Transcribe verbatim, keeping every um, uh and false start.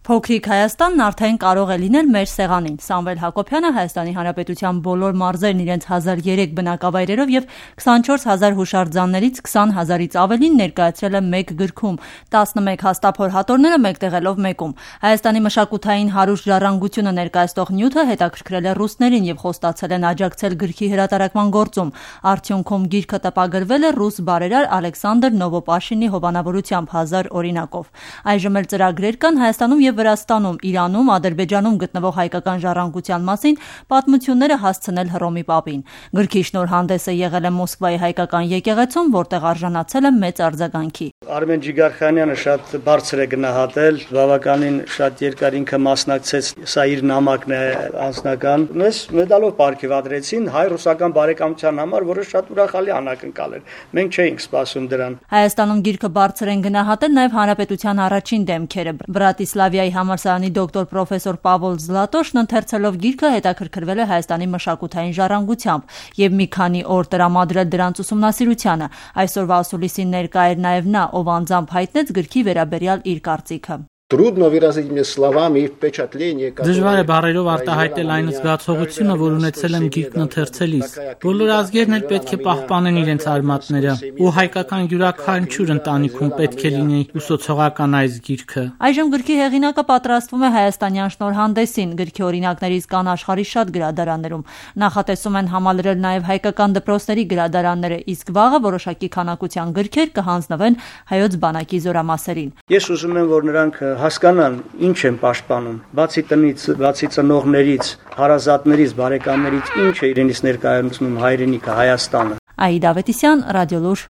Փոքրիկ Հայաստանն արդեն կարող է լինել մեր սեղանին։ Սամվել Հակոբյանը Հայաստանի Հանրապետության բոլոր մարզերն իրենց հազար երեք բնակավայրերով եւ քսանչորս հազար հուշարձաններից քսան հազարից ավելին ներկայացրել է մեկ գրքում, տասնմեկ հաստափոր հատորները մեկտեղելով մեկում։ Հայաստանի մշակութային հարուստ ժառանգությունը ներկայացնող նյութը հետաքրքրել է ռուսներին եւ խոստացել են աջակցել գրքի հրատարակման գործում։ Արդյունքում գիրքը տպագրվել է ռուս բարերար Ալեքսանդր Նովոպաշինի հովանավորությամբ հազար օրինակով։ Այժմ էլ ծրագրեր կան Հայաստանում եւ Վրաստանում, Իրանում, Ադրբեջանում գտնվող հայկական ժառանգության մասին պատմությունները հասցնել Հռոմի Պապին։ Գրքի շնորհանդեսը եղել է Մոսկվայի հայկական եկեղեցում, որտեղ արժանացել է մեծ արձագանքի։ Արմեն Ջիգարխանյանը շատ բարձր է գնահատել, բավականին շատ երկար ինքը մասնակցեց, սա իր նամակն է անձնական։ Մեզ մեդալով պարգևատրեցին հայ-ռուսական բարեկամության համար, որը շատ ուրախալի անակնկալ էր։ Մենք չէինք սպասում դրան։ Հայաստանում գիրքը բարձր են գնահատել նաև հանրապետության առաջին դեմքերը։ Բրատիսլավիայի համալսարանի դոկտոր պրոֆեսոր Պավոլ Զլատոշն ընթերցելով գիրքը հետաքրքրվել է Հայաստանի մշակութային ժառանգությամբ եւ մի քանի օր տրամադրել դրանց ուսումնասիրությանը։ Այսօրվա ասուլիսին ներկա էր նաև նա, ով անձամբ հայտնեց գրքի վերաբերյալ իր կարծիքը։ Трудно выразить мне словами и впечатление, Դժվար է բառերով արտահայտել այն զգացողությունը, որ ունեցել եմ գիրքն ընթերցելիս։ Բոլոր ազգերն էլ պետք է պահպանեն իրենց արմատները, ու հայկական յուրաքանչյուր ընտանիքում պետք է լինի ուսուցողական այս գիրքը։ Այժմ գրքի հեղինակը պատրաստվում է հայաստանյան շնորհանդեսին։ Գրքի օրինակներից կան աշխարհի շատ գրադարաններում։ Նախատեսում են համալրել նաև հայկական դպրոցների գրադարանները, իսկ վաղը որոշակի քանակության գրքեր կհանձնվեն հայոց բանակի զորամասերին։ Ես ուզում եմ, որ նրանք հասկանան ինչ են պաշտպանում, բացի տնից, բացի ծնողներից, հարազատներից, բարեկամներից, ինչ է իրենից ներկայացնում հայրենիքը, Հայաստանը։ Աիդա Ավետիսյան, Ռադիոլուր։